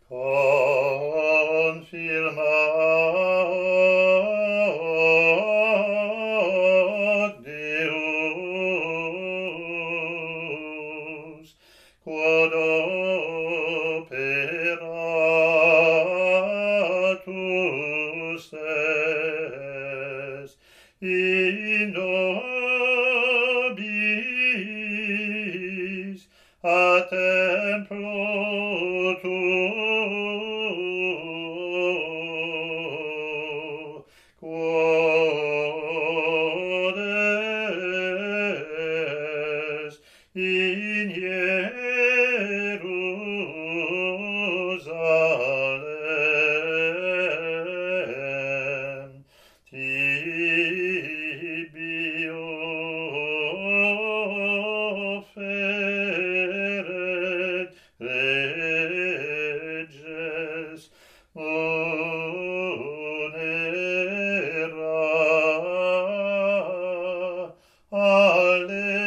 Confirmat Deus, quod operatus est in nobis a templo tuo, quod est in Jerusalem, tibio feret reges munera. Alleluia.